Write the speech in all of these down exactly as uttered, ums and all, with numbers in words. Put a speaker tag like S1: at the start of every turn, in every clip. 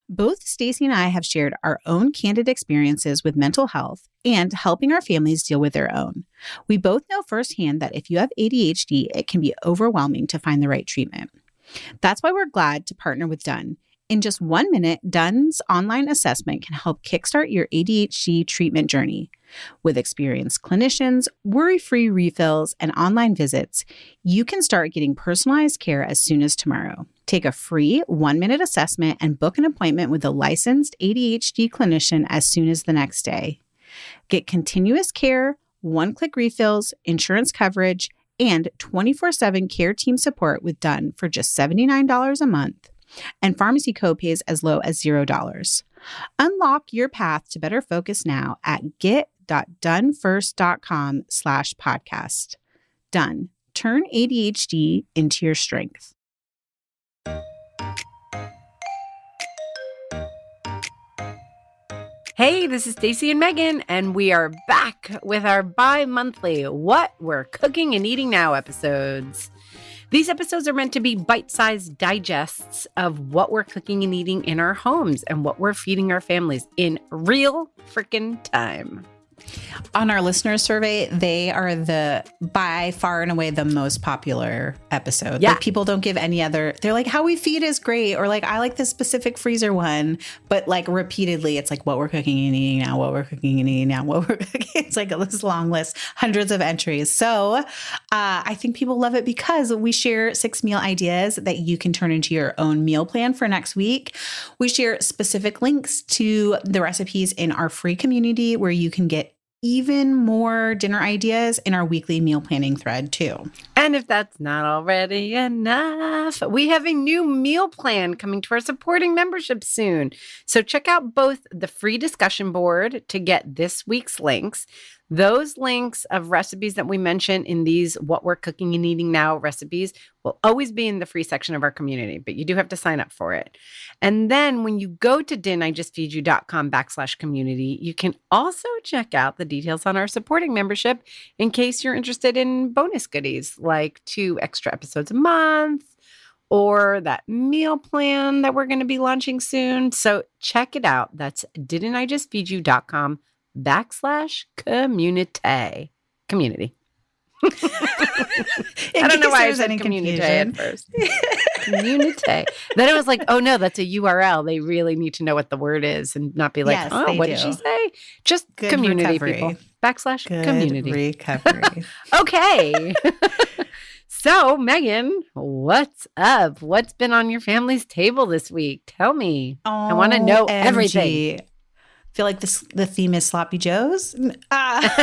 S1: Both Stacy and I have shared our own candid experiences with mental health and helping our families deal with their own. We both know firsthand that if you have A D H D, it can be overwhelming to find the right treatment. That's why we're glad to partner with Done. In just one minute, Done's online assessment can help kickstart your A D H D treatment journey. With experienced clinicians, worry-free refills, and online visits, you can start getting personalized care as soon as tomorrow. Take a free one-minute assessment and book an appointment with a licensed A D H D clinician as soon as the next day. Get continuous care, one-click refills, insurance coverage, and twenty-four seven care team support with Done for just seventy-nine dollars a month, and pharmacy copays as low as zero dollars. Unlock your path to better focus now at get.donefirst.com slash podcast. Done. Turn A D H D into your strength.
S2: Hey, this is Stacy and Megan, and we are back with our bi-monthly What We're Cooking and Eating Now episodes. These episodes are meant to be bite-sized digests of what we're cooking and eating in our homes and what we're feeding our families in real freaking time.
S1: On our listener survey, they are the by far and away the most popular episode.
S2: Yeah.
S1: Like, people don't give any other. They're like, how we feed is great, or like, I like this specific freezer one. But like repeatedly, it's like what we're cooking and eating now, what we're cooking and eating now, what we're cooking. It's like this long list, hundreds of entries. So uh, I think people love it because we share six meal ideas that you can turn into your own meal plan for next week. We share specific links to the recipes in our free community where you can get even more dinner ideas in our weekly meal planning thread too.
S2: And if that's not already enough, we have a new meal plan coming to our supporting membership soon. So check out both the free discussion board to get this week's links. Those links of recipes that we mention in these What We're Cooking and Eating Now recipes will always be in the free section of our community, but you do have to sign up for it. And then when you go to didn'tijustfeedyou.com backslash community, you can also check out the details on our supporting membership in case you're interested in bonus goodies like two extra episodes a month or that meal plan that we're going to be launching soon. So check it out. That's didn'tijustfeedyou.com backslash community. Community. I don't know why I said any community at first. Community. Then I was like, oh no, that's a U R L. They really need to know what the word is and not be like, yes, oh, what do. did she say? Just Good community recovery. People. Backslash Good community. Recovery. Okay. So, Megan, what's up? What's been on your family's table this week? Tell me.
S1: Oh,
S2: I want to know M G. Everything.
S1: Feel like this, the theme is Sloppy Joes? Uh.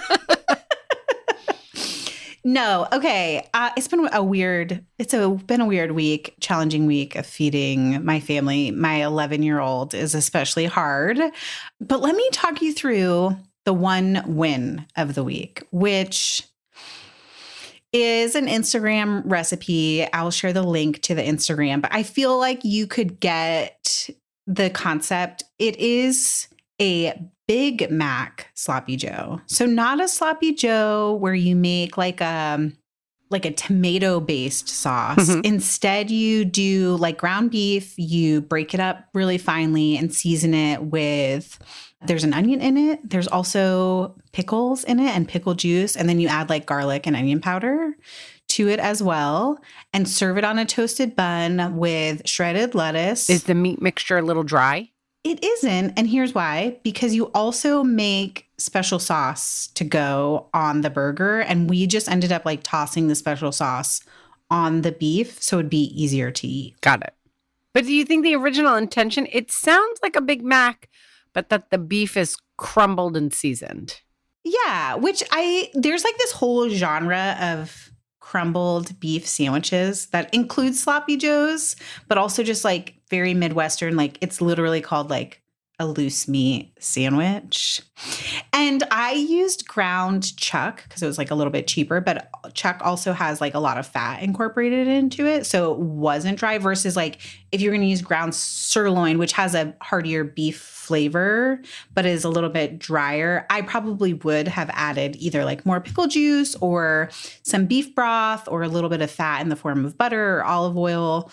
S1: No. Okay. Uh, it's been a weird, it's a, been a weird week, challenging week of feeding my family. My eleven-year-old is especially hard. But let me talk you through the one win of the week, which is an Instagram recipe. I'll share the link to the Instagram, but I feel like you could get the concept. It is a Big Mac Sloppy Joe. So not a Sloppy Joe where you make like a, like a tomato-based sauce. Mm-hmm. Instead, you do like ground beef, you break it up really finely and season it with, there's an onion in it. There's also pickles in it and pickle juice. And then you add like garlic and onion powder to it as well and serve it on a toasted bun with shredded lettuce.
S2: Is the meat mixture a little dry?
S1: It isn't. And here's why. Because you also make special sauce to go on the burger. And we just ended up like tossing the special sauce on the beef so it'd be easier to eat.
S2: Got it. But do you think the original intention, it sounds like a Big Mac, but that the beef is crumbled and seasoned?
S1: Yeah, which I, there's like this whole genre of crumbled beef sandwiches that include Sloppy Joes, but also just like very Midwestern. Like it's literally called like a loose meat sandwich. And I used ground chuck because it was like a little bit cheaper, but chuck also has like a lot of fat incorporated into it. So it wasn't dry versus like if you're going to use ground sirloin, which has a heartier beef flavor, but is a little bit drier, I probably would have added either like more pickle juice or some beef broth or a little bit of fat in the form of butter or olive oil.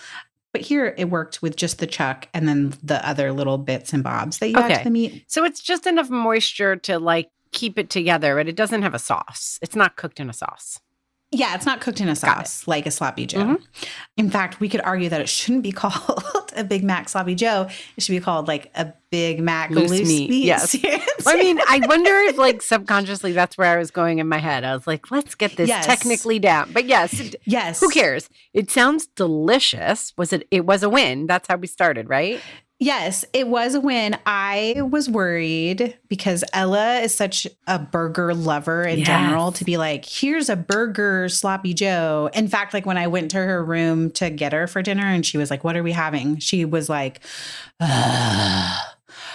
S1: But here it worked with just the chuck and then the other little bits and bobs that you
S2: Okay.
S1: add to the meat.
S2: So it's just enough moisture to like keep it together, but it doesn't have a sauce. It's not cooked in a sauce.
S1: Yeah, it's not cooked in a
S2: Got
S1: sauce like a sloppy Joe.
S2: Mhm.
S1: In fact, we could argue that it shouldn't be called a Big Mac sloppy Joe. It should be called like a Big Mac
S2: Loose
S1: loose,
S2: meat,
S1: meat.
S2: yes. I mean, I wonder if like subconsciously that's where I was going in my head. I was like, let's get this
S1: Yes.
S2: technically down. But yes, it-
S1: yes.
S2: who cares? It sounds delicious. Was it? It was a win. That's how we started, right?
S1: Yes, it was a win. I was worried because Ella is such a burger lover in
S2: Yes.
S1: general to be like, here's a burger sloppy Joe. In fact, like when I went to her room to get her for dinner and she was like, what are we having? She was like, uh,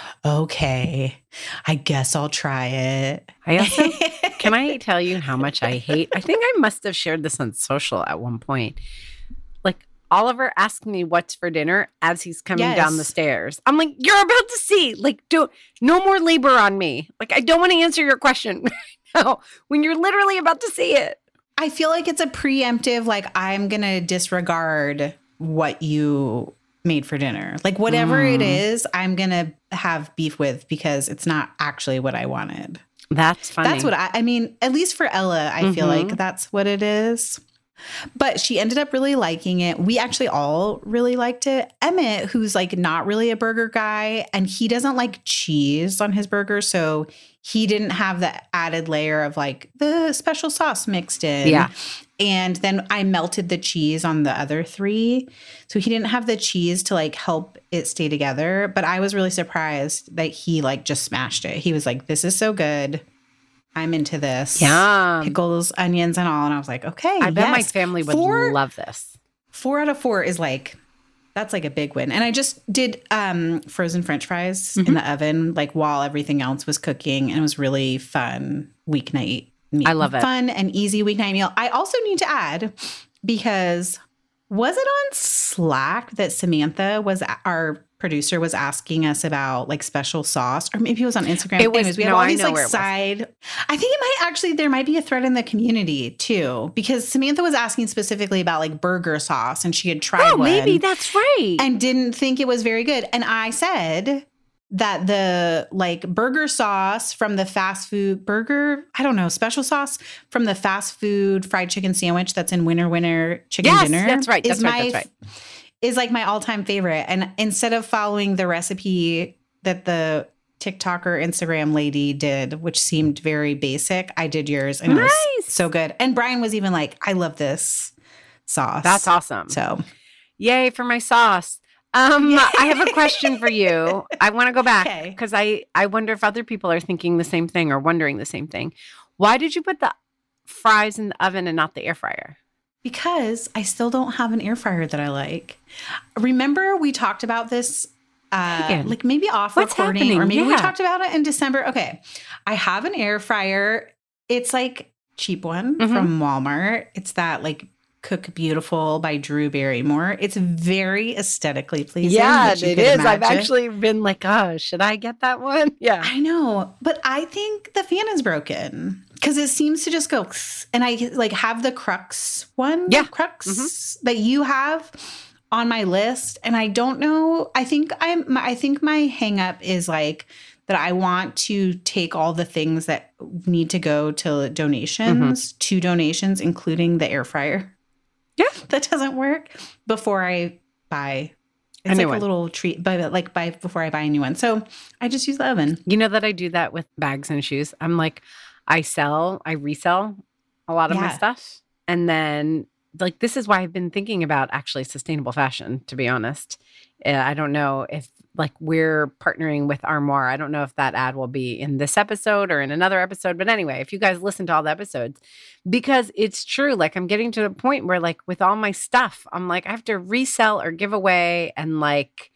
S1: okay, I guess I'll try it.
S2: I also can I tell you how much I hate? I think I must have shared this on social at one point. Like Oliver asked me what's for dinner as he's coming
S1: Yes.
S2: down the stairs. I'm like, you're about to see. Like, do no more labor on me. Like, I don't want to answer your question now when you're literally about to see it.
S1: I feel like it's a preemptive, like I'm going to disregard what you made for dinner. Like whatever it
S2: Mm.
S1: is, I'm going to have beef with because it's not actually what I wanted.
S2: That's funny.
S1: That's what I, I mean, at least for Ella, I feel
S2: Mhm.
S1: like that's what it is. But she ended up really liking it. We actually all really liked it. Emmett, who's like not really a burger guy, and he doesn't like cheese on his burger. So he didn't have the added layer of like the special sauce mixed in.
S2: Yeah.
S1: And then I melted the cheese on the other three. So he didn't have the cheese to like help it stay together. But I was really surprised that he like just smashed it. He was like, this is so good. I'm into this.
S2: Yum.
S1: Pickles, onions, and all. And I was like, okay.
S2: I bet my
S1: yes.
S2: family would
S1: Four-
S2: love this.
S1: Four out of four is like, that's like a big win. And I just did um, frozen French fries
S2: Mm-hmm.
S1: in the oven, like while everything else was cooking. And it was really fun weeknight meal.
S2: I love it.
S1: Fun and easy weeknight meal. I also need to add, because was it on Slack that Samantha was, our producer, was asking us about like special sauce, or maybe it was on Instagram.
S2: It was-
S1: Anyways, we have
S2: no,
S1: all
S2: I
S1: these
S2: know
S1: like
S2: where it was.
S1: side. I think it might actually, there might be a thread in the community too, because Samantha was asking specifically about like burger sauce, and she had tried
S2: Oh,
S1: one
S2: maybe that's right.
S1: and didn't think it was very good. And I said that the like burger sauce from the fast food burger, I don't know, special sauce from the fast food fried chicken sandwich that's in Winner Winner Chicken
S2: Yes,
S1: Dinner.
S2: that's right,
S1: is
S2: that's right,
S1: my-
S2: that's
S1: Is like my all-time favorite. And instead of following the recipe that the TikTok or Instagram lady did, which seemed very basic, I did yours, and it
S2: Nice.
S1: was so good. And Brian was even like, I love this sauce.
S2: That's awesome.
S1: So
S2: Yay for my sauce. Um,
S1: Yay.
S2: I have a question for you. I want to go back
S1: Okay.
S2: because I, I wonder if other people are thinking the same thing or wondering the same thing. Why did you put the fries in the oven and not the air fryer?
S1: because I still don't have an air fryer that I like. Remember we talked about this uh
S2: Megan,
S1: like maybe off
S2: what's
S1: recording,
S2: happening?
S1: or maybe we
S2: Yeah.
S1: talked about it in December. Okay. I have an air fryer. It's like cheap one
S2: Mhm.
S1: from Walmart. It's that like Cook Beautiful by Drew Barrymore. It's very aesthetically pleasing.
S2: Yeah,
S1: which you
S2: it
S1: could
S2: is. I've
S1: imagine.
S2: actually been like, oh, should I get that one? Yeah.
S1: I know, but I think the fan is broken because it seems to just go, and I like have the Crux one,
S2: Yeah.
S1: Crux
S2: Mhm.
S1: that you have on my list, and I don't know. I think I'm. I think my hang up is like that. I want to take all the things that need to go to donations,
S2: Mm-hmm.
S1: to donations, including the air fryer.
S2: Yeah.
S1: that doesn't work before I buy.
S2: A
S1: It's
S2: new
S1: like
S2: one.
S1: a little treat, but like buy before I buy a new one. So I just use the oven.
S2: You know that I do that with bags and shoes. I'm like, I sell, I resell a lot of my
S1: Yeah.
S2: stuff. And then, like, this is why I've been thinking about actually sustainable fashion, to be honest. Uh, I don't know if, like, we're partnering with Armoire. I don't know if that ad will be in this episode or in another episode. But anyway, if you guys listen to all the episodes, because it's true, like, I'm getting to the point where, like, with all my stuff, I'm like, I have to resell or give away. And, like,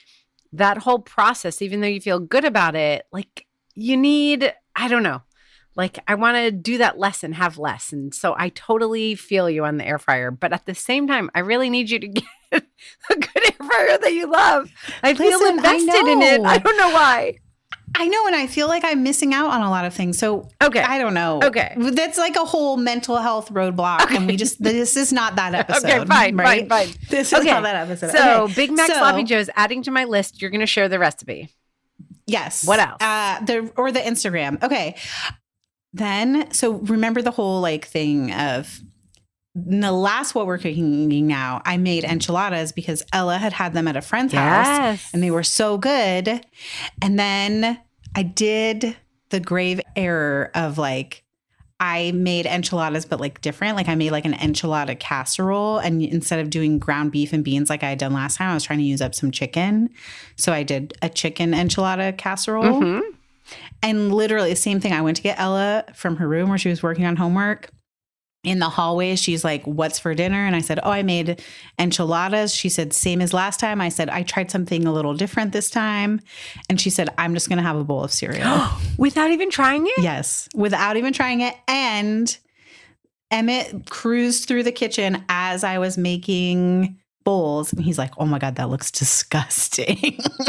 S2: that whole process, even though you feel good about it, like, you need, I don't know. Like, I want to do that less and have less. And so I totally feel you on the air fryer. But at the same time, I really need you to get a good air fryer that you love. I feel
S1: Listen, I
S2: invested in it.
S1: know.
S2: I don't know why.
S1: I know, and I feel like I'm missing out on a lot of things. So
S2: okay,
S1: I don't know.
S2: Okay,
S1: that's like a whole mental health roadblock, okay. and we just this is not that episode.
S2: Okay, fine,
S1: right?
S2: fine, fine.
S1: This is
S2: okay.
S1: not that episode.
S2: So
S1: okay.
S2: Big Mac
S1: so,
S2: Sloppy Joe's adding to my list. You're going to share the recipe.
S1: Yes.
S2: What else?
S1: Uh, the or the Instagram. Okay. Then so remember the whole like thing of. The last what we're cooking now, I made enchiladas because Ella had had them at a friend's
S2: yes.
S1: house and they were so good. And then I did the grave error of like, I made enchiladas, but like different. Like I made like an enchilada casserole. And instead of doing ground beef and beans like I had done last time, I was trying to use up some chicken. So I did a chicken enchilada casserole. Mm-hmm. And literally the same thing. I went to get Ella from her room where she was working on homework. In the hallway, she's like, what's for dinner? And I said, oh, I made enchiladas. She said, same as last time. I said, I tried something a little different this time. And she said, I'm just going to have a bowl of cereal.
S2: Without even trying it?
S1: Yes, without even trying it. And Emmett cruised through the kitchen as I was making bowls. And he's like, oh my God, that looks disgusting.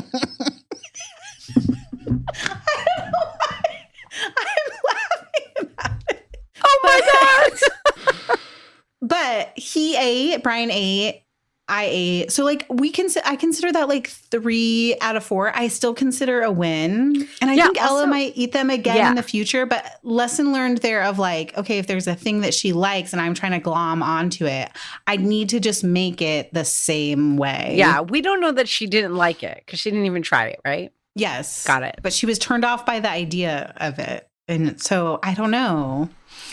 S1: I don't know why. I'm laughing about it.
S2: Oh my God.
S1: But he ate, Brian ate, I ate. So like we can, I consider that like three out of four. I still consider a win. And I yeah, think also, Ella might eat them again yeah. in the future. But lesson learned there of like, okay, if there's a thing that she likes and I'm trying to glom onto it, I need to just make it the same way.
S2: Yeah. We don't know that she didn't like it because she didn't even try it, right?
S1: Yes.
S2: Got it.
S1: But she was turned off by the idea of it. And so I don't know.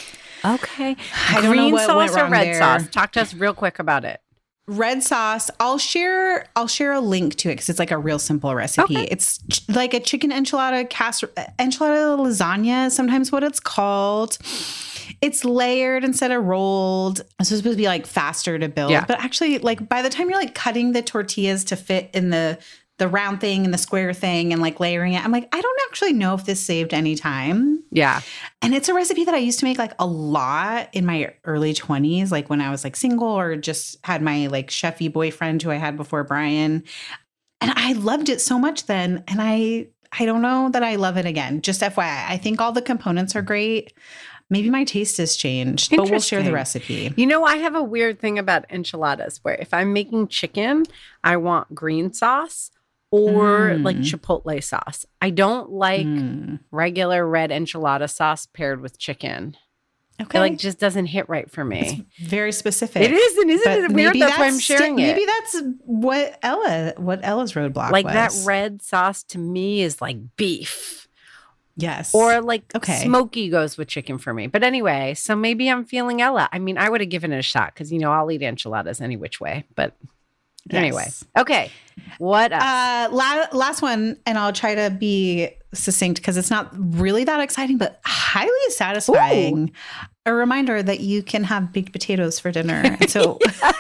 S2: Okay.
S1: I don't
S2: Green
S1: know what
S2: sauce
S1: went
S2: or
S1: wrong
S2: red
S1: there.
S2: sauce? Talk to us real quick about it.
S1: Red sauce. I'll share. I'll share a link to it because it's like a real simple recipe.
S2: Okay.
S1: It's ch- like a chicken enchilada casserole, enchilada lasagna. Sometimes what it's called. It's layered instead of rolled. It's supposed to be like faster to build,
S2: yeah.
S1: but actually, like by the time you're like cutting the tortillas to fit in the the round thing and the square thing and like layering it, I'm like, I don't actually know if this saved any time.
S2: Yeah.
S1: And it's a recipe that I used to make like a lot in my early twenties, like when I was like single or just had my like chefy boyfriend who I had before Brian. And I loved it so much then. And I, I don't know that I love it again. Just F Y I, I think all the components are great. Maybe my taste has changed, but we'll share the recipe.
S2: You know, I have a weird thing about enchiladas where if I'm making chicken, I want green sauce. Or mm. like chipotle sauce. I don't like mm. regular red enchilada sauce paired with chicken. Okay. It like just doesn't hit right for me.
S1: It's very specific.
S2: It is, and isn't
S1: but
S2: it weird? That's, that's why I'm sharing
S1: st-
S2: it.
S1: Maybe that's what Ella, what Ella's roadblock
S2: like
S1: was.
S2: Like that red sauce to me is like beef.
S1: Yes.
S2: Or like
S1: okay.
S2: smoky goes with chicken for me. But anyway, so maybe I'm feeling Ella. I mean, I would have given it a shot because, you know, I'll eat enchiladas any which way. But yes. Anyway, okay. What else?
S1: Uh, la- last one, and I'll try to be succinct because it's not really that exciting, but highly satisfying. Ooh. A reminder that you can have baked potatoes for dinner. So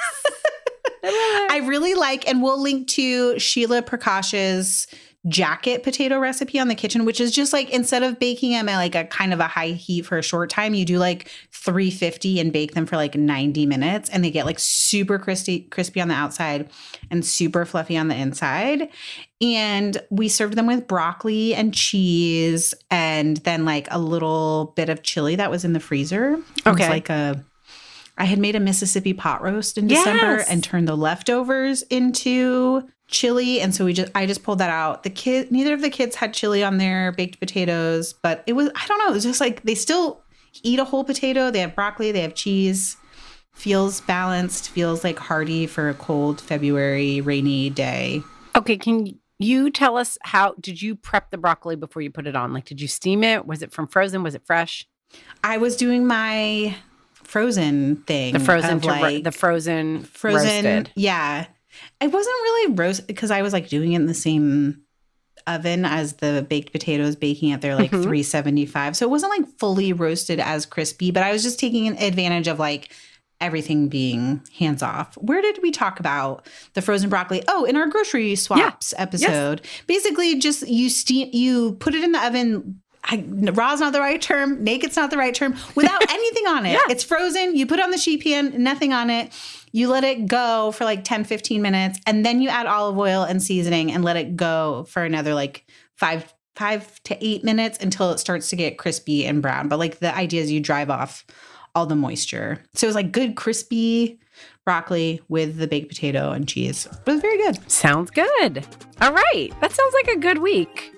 S1: I, I really like, and we'll link to Sheila Prakash's jacket potato recipe on the kitchen, which is just like instead of baking them at like a kind of a high heat for a short time, you do like three fifty and bake them for like ninety minutes, and they get like super crispy crispy on the outside and super fluffy on the inside. And we served them with broccoli and cheese and then like a little bit of chili that was in the freezer. It
S2: okay.
S1: was like a I had made a Mississippi pot roast in December yes. and turned the leftovers into chili. And so we just, I just pulled that out. The kid, neither of the kids had chili on their baked potatoes, but it was, I don't know. It was just like, they still eat a whole potato. They have broccoli, they have cheese, feels balanced, feels like hearty for a cold February rainy day.
S2: Okay. Can you tell us how, did you prep the broccoli before you put it on? Like, did you steam it? Was it from frozen? Was it fresh?
S1: I was doing my frozen thing.
S2: The frozen, to
S1: like,
S2: ro- the frozen,
S1: frozen.
S2: Roasted.
S1: Yeah. It wasn't really roast because I was like doing it in the same oven as the baked potatoes, baking at their like mm-hmm. three seventy-five. So it wasn't like fully roasted as crispy, but I was just taking advantage of like everything being hands off. Where did we talk about the frozen broccoli? Oh, in our grocery swaps yeah. episode. Yes. Basically just you steam, you put it in the oven. I, raw's not the right term. Naked's not the right term. Without anything on it. Yeah. It's frozen. You put it on the sheet pan, nothing on it. You let it go for like ten, fifteen minutes. And then you add olive oil and seasoning and let it go for another like five, five to eight minutes until it starts to get crispy and brown. But like the idea is you drive off all the moisture. So it was like good crispy broccoli with the baked potato and cheese. It was very good.
S2: Sounds good. All right. That sounds like a good week.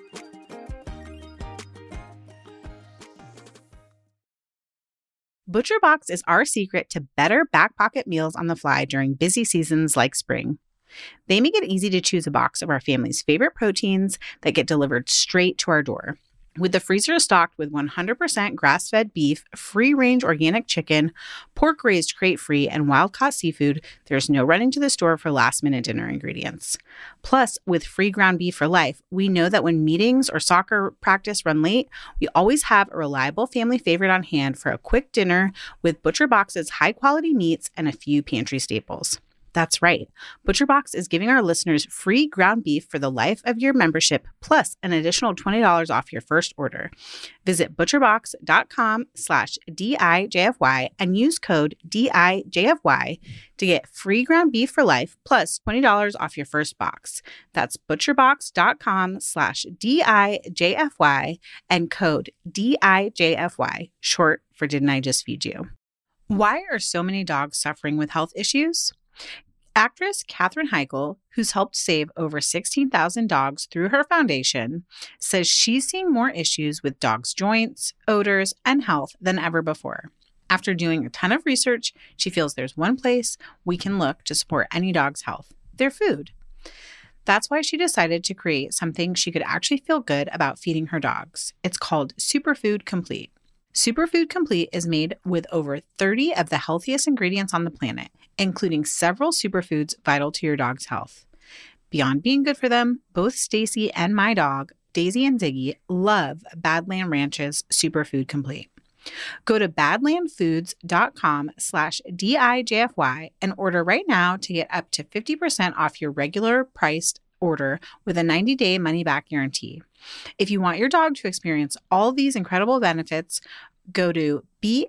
S1: ButcherBox is our secret to better back pocket meals on the fly during busy seasons like spring. They make it easy to choose a box of our family's favorite proteins that get delivered straight to our door. With the freezer stocked with one hundred percent grass-fed beef, free-range organic chicken, pork-raised crate-free, and wild-caught seafood, there's no running to the store for last-minute dinner ingredients. Plus, with free ground beef for life, we know that when meetings or soccer practice run late, we always have a reliable family favorite on hand for a quick dinner with ButcherBox's high-quality meats and a few pantry staples. That's right. ButcherBox is giving our listeners free ground beef for the life of your membership, plus an additional twenty dollars off your first order. Visit butcherbox.com slash DIJFY and use code D I J F Y to get free ground beef for life, plus twenty dollars off your first box. That's butcherbox.com slash DIJFY and code D I J F Y, short for Didn't I Just Feed You? Why are so many dogs suffering with health issues? Actress Katherine Heigl, who's helped save over sixteen thousand dogs through her foundation, says she's seeing more issues with dogs' joints, odors, and health than ever before. After doing a ton of research, she feels there's one place we can look to support any dog's health: their food. That's why she decided to create something she could actually feel good about feeding her dogs. It's called Superfood Complete. Superfood Complete is made with over thirty of the healthiest ingredients on the planet, including several superfoods vital to your dog's health. Beyond being good for them, both Stacy and my dog, Daisy and Ziggy, love Badland Ranch's Superfood Complete. Go to badlandfoods.com slash DIJFY and order right now to get up to fifty percent off your regular priced order with a ninety-day money-back guarantee. If you want your dog to experience all these incredible benefits, go to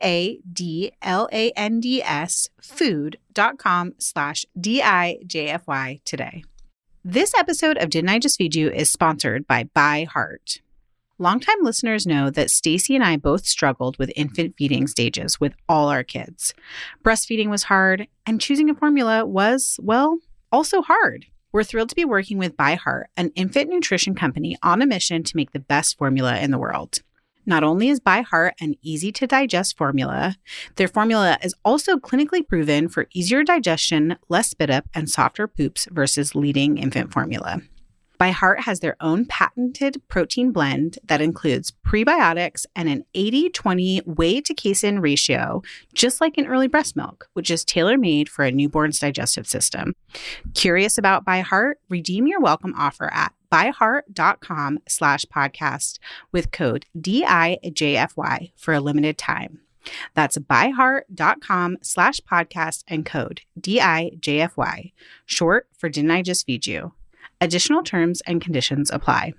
S1: B-A-D-L-A-N-D-S food.com slash D-I-J-F-Y today. This episode of Didn't I Just Feed You is sponsored by ByHeart. Longtime listeners know that Stacy and I both struggled with infant feeding stages with all our kids. Breastfeeding was hard, and choosing a formula was, well, also hard. We're thrilled to be working with ByHeart, an infant nutrition company on a mission to make the best formula in the world. Not only is ByHeart an easy-to-digest formula, their formula is also clinically proven for easier digestion, less spit up, and softer poops versus leading infant formula. ByHeart has their own patented protein blend that includes prebiotics and an eighty twenty whey to casein ratio, just like in early breast milk, which is tailor-made for a newborn's digestive system. Curious about ByHeart? Redeem your welcome offer at byheart.com slash podcast with code D I J F Y for a limited time. That's byheart.com slash podcast and code D I J F Y, short for Didn't I Just Feed You? Additional terms and conditions apply.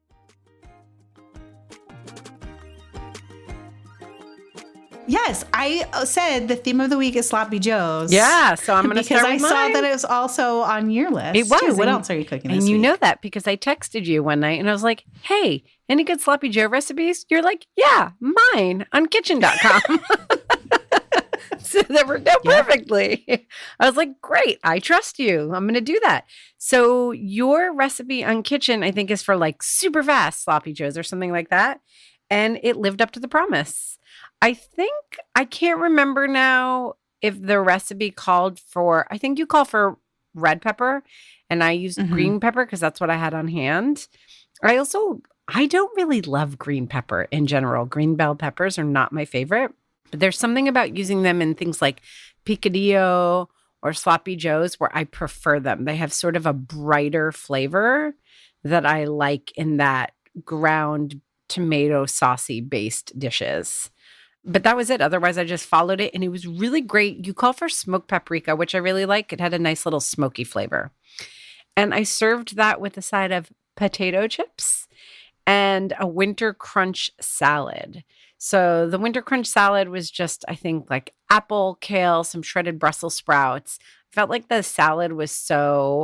S1: Yes, I said the theme of the week is Sloppy Joes.
S2: Yeah, so I'm going to start
S1: because I
S2: with
S1: saw
S2: mine.
S1: that it was also on your list.
S2: It was.
S1: Too. What
S2: and,
S1: else are you cooking this
S2: And you
S1: week?
S2: know that because I texted you one night and I was like, "Hey, any good Sloppy Joe recipes?" You're like, "Yeah, mine on kitchen dot com." So that worked out perfectly. I was like, great, I trust you. I'm going to do that. So your recipe on Kitchen, I think, is for like super fast Sloppy Joes or something like that. And it lived up to the promise. I think, I can't remember now if the recipe called for, I think you call for red pepper and I used mm-hmm. green pepper because that's what I had on hand. I also, I don't really love green pepper in general. Green bell peppers are not my favorite. But there's something about using them in things like picadillo or Sloppy Joes where I prefer them. They have sort of a brighter flavor that I like in that ground tomato saucy based dishes. But that was it. Otherwise, I just followed it and it was really great. You call for smoked paprika, which I really like. It had a nice little smoky flavor. And I served that with a side of potato chips and a winter crunch salad. So the winter crunch salad was just, I think, like apple, kale, some shredded Brussels sprouts. I felt like the salad was so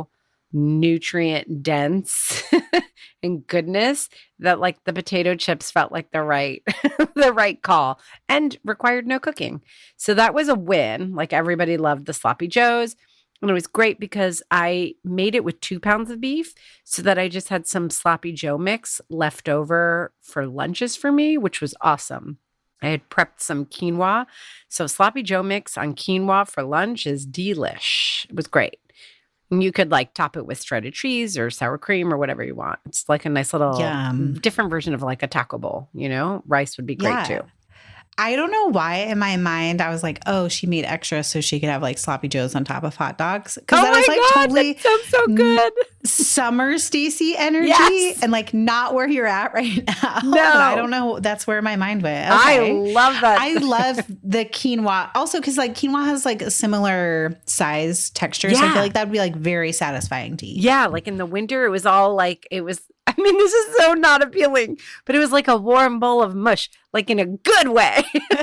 S2: nutrient dense and goodness that like the potato chips felt like the right the right call and required no cooking. So that was a win. Like everybody loved the sloppy joes. And it was great because I made it with two pounds of beef so that I just had some sloppy joe mix left over for lunches for me, which was awesome. I had prepped some quinoa. So sloppy joe mix on quinoa for lunch is delish. It was great. And you could like top it with shredded cheese or sour cream or whatever you want. It's like a nice little
S1: Yum.
S2: different version of like a taco bowl, you know? Rice would be great
S1: Yeah.
S2: too.
S1: I don't know why in my mind I was like, oh, she made extra so she could have like sloppy joes on top of hot dogs. Because
S2: Oh
S1: that
S2: my
S1: was like
S2: God,
S1: totally
S2: that sounds so good.
S1: summer Stacey energy
S2: Yes.
S1: and like not where you're at right now.
S2: No.
S1: But I don't know. That's where my mind went.
S2: I
S1: Okay.
S2: love that.
S1: I love the quinoa. Also, because like quinoa has like a similar size texture. So I
S2: Yeah.
S1: feel like that would be like very satisfying to eat.
S2: Yeah, like in the winter, it was all like, it was, I mean, this is so not appealing, but it was like a warm bowl of mush, like in a good way.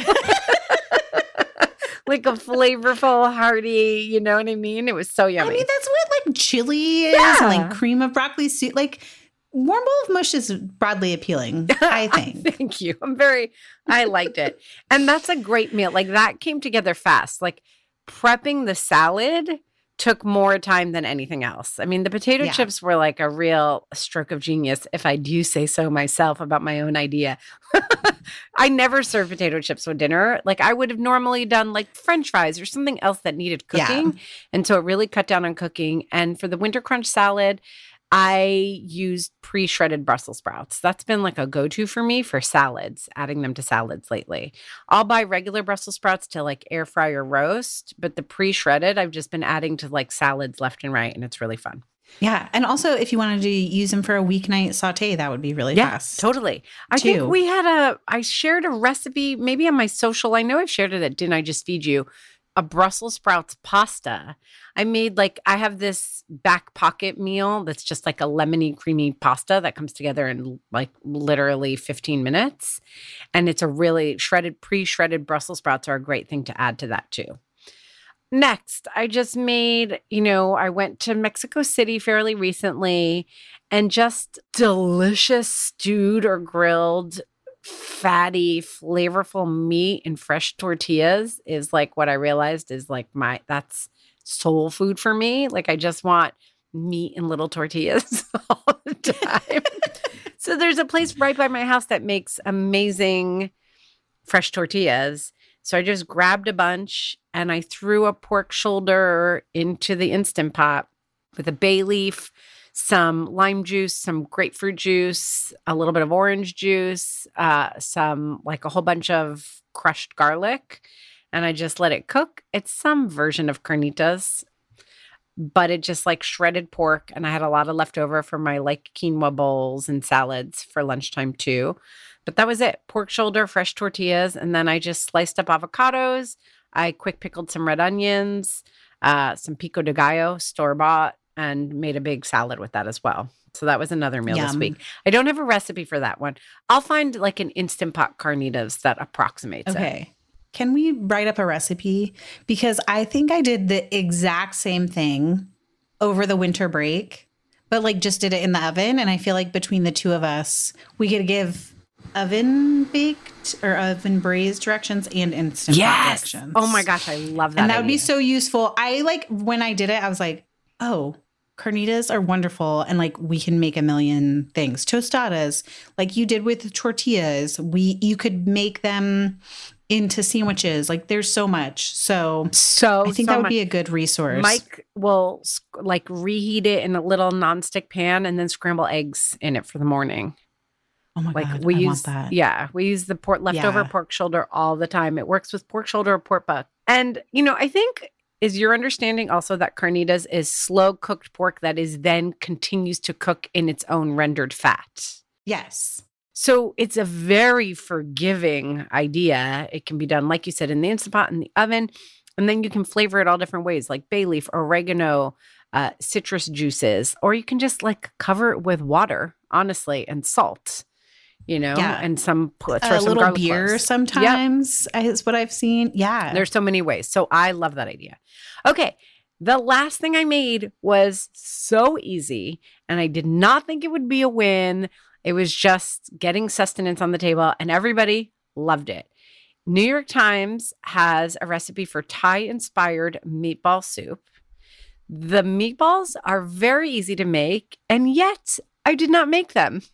S2: Like a flavorful, hearty, you know what I mean? It was so yummy.
S1: I mean, that's what like chili is
S2: Yeah.
S1: and like cream of broccoli soup. Like warm bowl of mush is broadly appealing, I think.
S2: Thank you. I'm very, I liked it. And that's a great meal. Like that came together fast. Like prepping the salad took more time than anything else. I mean, the potato
S1: Yeah.
S2: chips were like a real stroke of genius, if I do say so myself about my own idea. I never serve potato chips with dinner. Like I would have normally done like French fries or something else that needed
S1: Yeah.
S2: cooking. And so it really cut down on cooking. And for the winter crunch salad, I used pre-shredded Brussels sprouts. That's been like a go-to for me for salads, adding them to salads lately. I'll buy regular Brussels sprouts to like air fry or roast, but the pre-shredded I've just been adding to like salads left and right, and it's really fun.
S1: Yeah. And also, if you wanted to use them for a weeknight saute, that would be really
S2: Yeah,
S1: fast.
S2: totally. I
S1: too.
S2: think we had a, I shared a recipe maybe on my social. I know I've shared it at Didn't I Just Feed You? A Brussels sprouts pasta. I made like, I have this back pocket meal that's just like a lemony, creamy pasta that comes together in like literally fifteen minutes. And it's a really shredded, pre-shredded Brussels sprouts are a great thing to add to that too. Next, I just made, you know, I went to Mexico City fairly recently and just delicious stewed or grilled fatty, flavorful meat and fresh tortillas is like what I realized is like my, that's soul food for me. Like I just want meat and little tortillas all the time. So there's a place right by my house that makes amazing fresh tortillas. So I just grabbed a bunch and I threw a pork shoulder into the Instant Pot with a bay leaf, some lime juice, some grapefruit juice, a little bit of orange juice, uh, some like a whole bunch of crushed garlic, and I just let it cook. It's some version of carnitas, but it just like shredded pork, and I had a lot of leftover for my like quinoa bowls and salads for lunchtime too. But that was it. Pork shoulder, fresh tortillas, and then I just sliced up avocados. I quick pickled some red onions, uh, some pico de gallo, store-bought, and made a big salad with that as well. So that was another meal this
S1: Yum.
S2: week. I don't have a recipe for that one. I'll find like an Instant Pot carnitas that approximates it.
S1: Okay. Can we write up a recipe? Because I think I did the exact same thing over the winter break, but like just did it in the oven. And I feel like between the two of us, we could give oven baked or oven braised directions and instant pot
S2: Yes.
S1: directions.
S2: Oh my gosh, I love that.
S1: And that would be
S2: idea.
S1: so useful. I like when I did it, I was like, oh, carnitas are wonderful. And like we can make a million things. Tostadas, like you did with tortillas, we you could make them into sandwiches. Like there's so much. So
S2: so.
S1: I think
S2: so
S1: that would
S2: much.
S1: be a good resource.
S2: Mike will sc- like reheat it in a little nonstick pan and then scramble eggs in it for the morning.
S1: oh my
S2: Like
S1: God,
S2: we
S1: I
S2: use,
S1: want that.
S2: yeah, we use the pork leftover
S1: Yeah.
S2: pork shoulder all the time. It works with pork shoulder or pork buck. And you know, I think is your understanding also that carnitas is slow cooked pork that is then continues to cook in its own rendered fat.
S1: Yes.
S2: So it's a very forgiving idea. It can be done, like you said, in the Instant Pot in the oven, and then you can flavor it all different ways, like bay leaf, oregano, uh, citrus juices, or you can just like cover it with water, honestly, and salt. You know,
S1: Yeah.
S2: and some throw
S1: A
S2: some
S1: little
S2: garlic
S1: beer
S2: cloves.
S1: sometimes is what I've seen. Yeah.
S2: There's so many ways. So I love that idea. Okay. The last thing I made was so easy, and I did not think it would be a win. It was just getting sustenance on the table, and everybody loved it. New York Times has a recipe for Thai-inspired meatball soup. The meatballs are very easy to make, and yet I did not make them.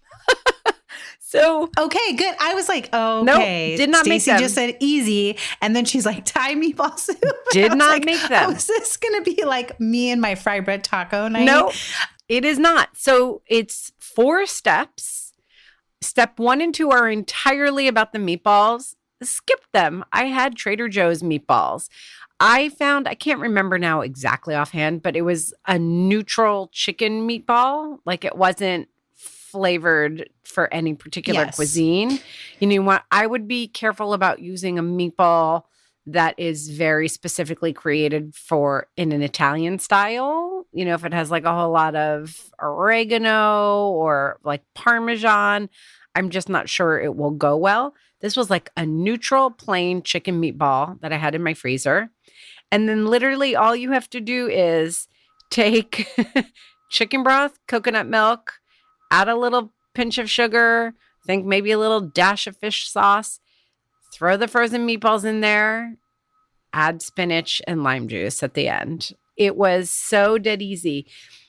S2: So
S1: okay, good. I was like, okay,
S2: nope, did not
S1: Stacey
S2: make them.
S1: Just said easy, and then she's like, Thai meatball soup.
S2: Did not
S1: like,
S2: make them.
S1: Oh, is this going to be like me and my fry bread taco night?
S2: No, it is not. So it's four steps. Step one and two are entirely about the meatballs. Skip them. I had Trader Joe's meatballs. I found, I can't remember now exactly offhand, but it was a neutral chicken meatball. Like it wasn't flavored for any particular
S1: yes.
S2: cuisine. You know what? I would be careful about using a meatball that is very specifically created for in an Italian style. You know, if it has like a whole lot of oregano or like Parmesan, I'm just not sure it will go well. This was like a neutral plain chicken meatball that I had in my freezer. And then literally all you have to do is take chicken broth, coconut milk, add a little pinch of sugar, I think maybe a little dash of fish sauce, throw the frozen meatballs in there, add spinach and lime juice at the end. It was so dead easy.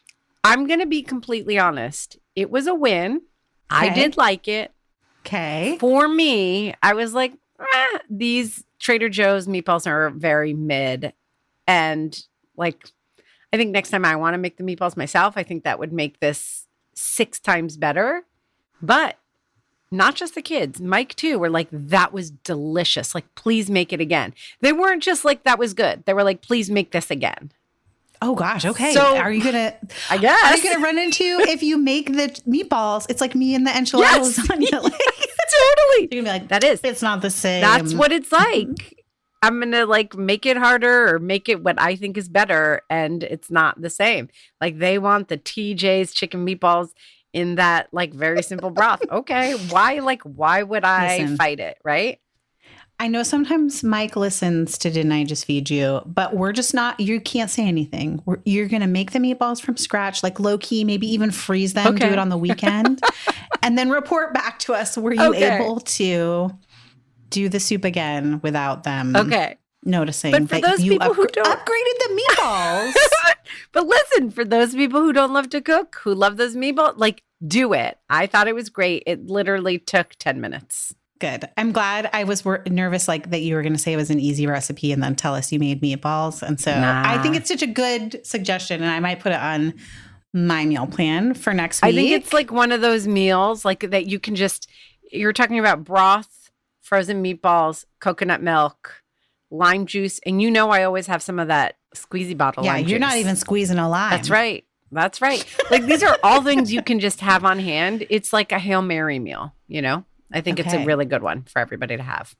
S2: I'm going to be completely honest. It was a win.
S1: Okay.
S2: I did like it.
S1: Okay.
S2: For me, I was like, eh, these Trader Joe's meatballs are very mid. And like, I think next time I want to make the meatballs myself, I think that would make this six times better. But not just the kids, Mike too, were like, that was delicious. Like, please make it again. They weren't just like, that was good. They were like, please make this again.
S1: Oh gosh. Okay.
S2: So,
S1: are you gonna?
S2: I guess.
S1: Are you gonna run into if you make the meatballs? It's like me and the enchiladas.
S2: Yes.
S1: Like,
S2: totally.
S1: you're gonna be like,
S2: that is.
S1: It's not the same.
S2: That's what it's like. I'm gonna like make it harder or make it what I think is better, and it's not the same. Like they want the T J's chicken meatballs in that like very simple broth. Okay, why? Like why would I
S1: Listen.
S2: fight it? Right?
S1: I know sometimes Mike listens to Didn't I Just Feed You, but we're just not, you can't say anything. We're, you're going to make the meatballs from scratch, like low key, maybe even freeze them,
S2: Okay.
S1: do it on the weekend, and then report back to us. Were you
S2: Okay.
S1: able to do the soup again without them
S2: Okay.
S1: noticing
S2: But for
S1: that
S2: those
S1: you
S2: people who
S1: upgra-
S2: don't-
S1: upgraded the meatballs?
S2: But listen, for those people who don't love to cook, who love those meatballs, like do it. I thought it was great. It literally took ten minutes.
S1: Good. I'm glad. I was wor- nervous like that you were going to say it was an easy recipe and then tell us you made meatballs. And so
S2: Nah.
S1: I think it's such a good suggestion, and I might put it on my meal plan for next week.
S2: I think it's like one of those meals like that you can just, you're talking about broth, frozen meatballs, coconut milk, lime juice. And you know I always have some of that squeezy bottle
S1: yeah,
S2: lime
S1: you're
S2: juice.
S1: not even squeezing a lime.
S2: That's right. That's right. Like these are all things you can just have on hand. It's like a Hail Mary meal, you know? I think it's
S1: Okay.
S2: a really good one for everybody to have.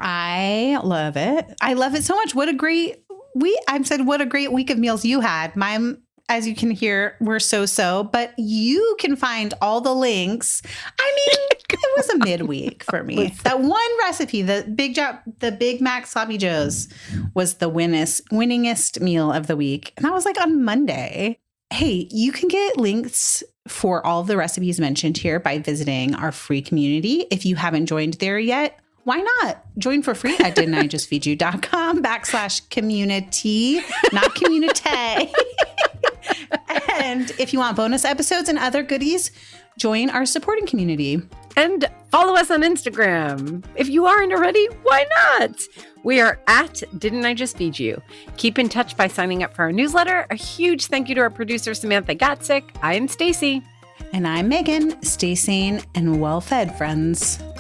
S1: I love it. I love it so much. What a great we I've said what a great week of meals you had. Mine, as you can hear, we're so-so, but you can find all the links. I mean, it was a midweek for me. That one recipe, the big job, the Big Mac Sloppy Joes was the winnest, winningest meal of the week. And that was like on Monday. Hey, you can get links for all the recipes mentioned here by visiting our free community. If you haven't joined there yet, why not join for free at didn't I just feed you dot com backslash community, not community. And if you want bonus episodes and other goodies, join our supporting community.
S2: And follow us on Instagram. If you aren't already, why not? We are at Didn't I Just Feed You? Keep in touch by signing up for our newsletter. A huge thank you to our producer, Samantha Gatzik. I am Stacey.
S1: And I'm Megan. Stay sane and well fed, friends.